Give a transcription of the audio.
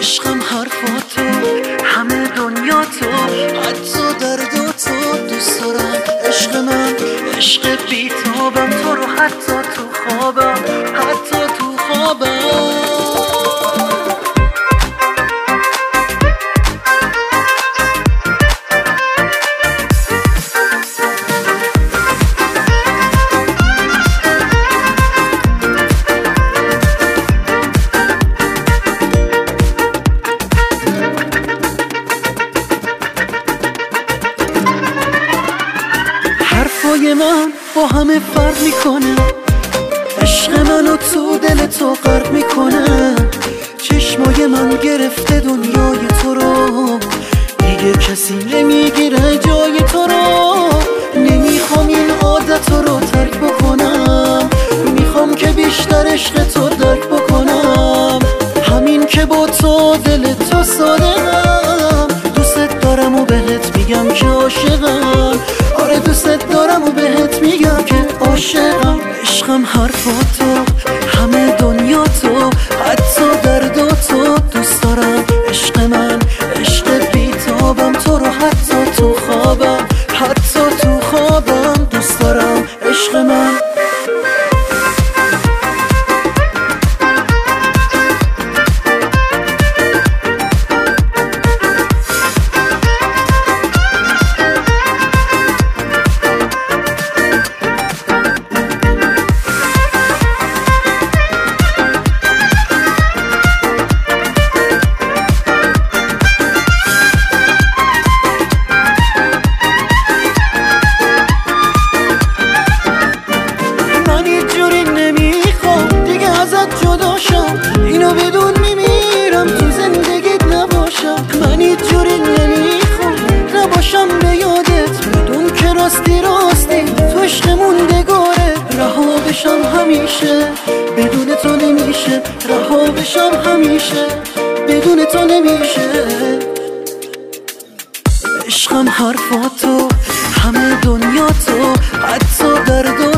عشقم حرفاتو، همه دنیا تو، حتی درداتو دوست دارم. عشق من عشق بیتابم، تو رو حتی تو خوابم، حتی تو خوابم. حرفای من با همه فرق میکنه، عشق منو تو دل تو غرق میکنه. چشمای من گرفته دنیای تو رو، دیگه کسی نمیگیره جای تو رو. نمیخوام این عادت رو ترک بکنم، میخوام که بیشتر عشق تو درک بکنم. همین که با تو دل تو صادقم، دوست دارم و بهت میگم که عاشقم. آره دوست دارم و بهت میگم که عاشقم. عشقم حرفاتو، همه دنیا تو، حتی درداتو دوست دارم. عشق من عشق بیتابم، تو رو حتی تو خوابم، حتی تو خوابم دوست دارم. عشق من اینو بدون میمیرم، تو زندگیت نباشم. من هیچ جوری نمیخوام نباشم به یادت، بدون که راستی راستی تو عشق موندگاره. رها بشم همیشه بدون تو نمیشه، رها بشم همیشه بدون تو نمیشه. عشقم حرفاتو، همه دنیا تو، حتی درد